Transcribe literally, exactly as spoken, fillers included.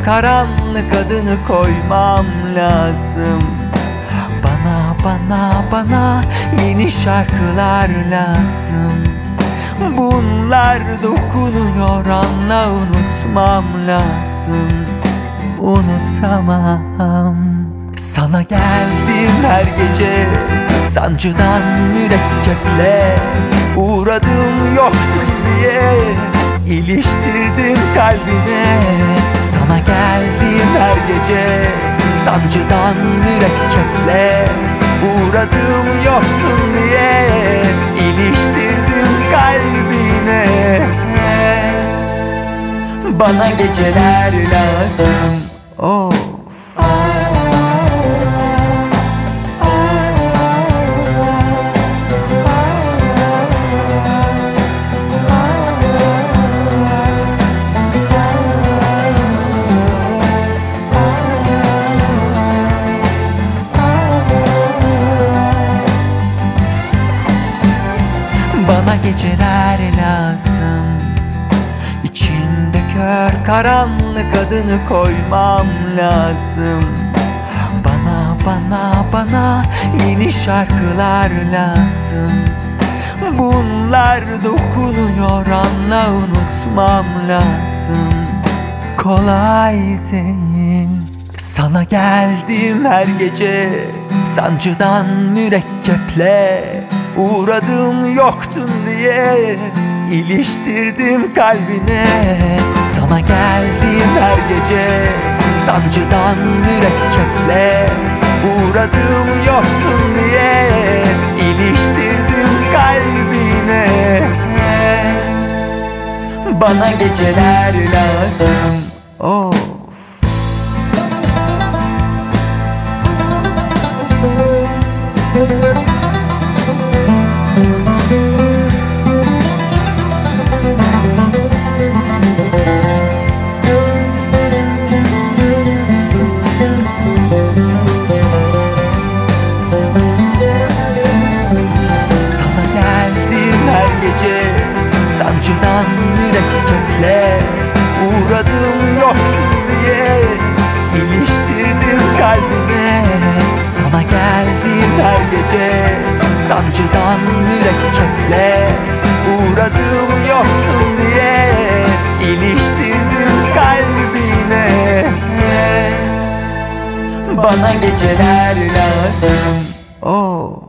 karanlık adını koymam lazım. Bana bana bana yeni şarkılar lazım. Bunlar dokunuyor, anla, unutmam lazım. Unutamam. Sana geldim her gece, sancıdan mürekkeple. Uğradım yoktun diye, iliştirdim kalbine. Sana geldim her gece, sancıdan mürekkeple. Uğradım yoktun diye, iliştirdim kalbine. Bana geceler lazım. Oh. Bana geceler lazım. İçinde kör karanlık adını koymam lazım. Bana bana bana yeni şarkılar lazım. Bunlar dokunuyor, anla, unutmam lazım. Kolay değil. Sana geldim her gece, sancıdan mürekkeple. Uğradım yoktun diye, iliştirdim kalbine. Sana geldim her gece, sancıdan mürekkeple. Uğradım yoktun diye, iliştirdim kalbine. Bana geceler lazım. Oh. Sancıdan mürekkeple. Uğradım yoktun diye, iliştirdim kalbine. Sana geldim her gece, sancıdan mürekkeple. Uğradım yoktun diye, iliştirdim kalbine. Bana geceler lazım. Oh.